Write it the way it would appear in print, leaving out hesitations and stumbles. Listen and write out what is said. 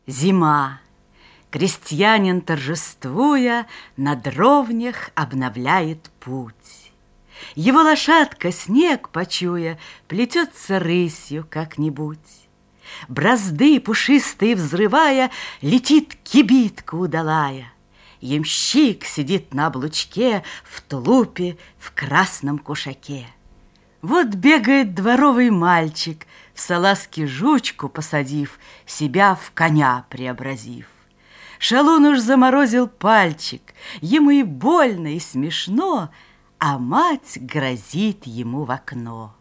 Зима. Крестьянин, торжествуя, на дровнях обновляет путь. Его лошадка, снег почуя, плетется рысью как-нибудь. Бразды пушистые взрывая, летит кибитка удалая. Ямщик сидит на облучке в тулупе, в красном кушаке. Вот бегает дворовый мальчик, в салазки жучку посадив, себя в коня преобразив. Шалун уж заморозил пальчик, ему и больно, и смешно, а мать грозит ему в окно.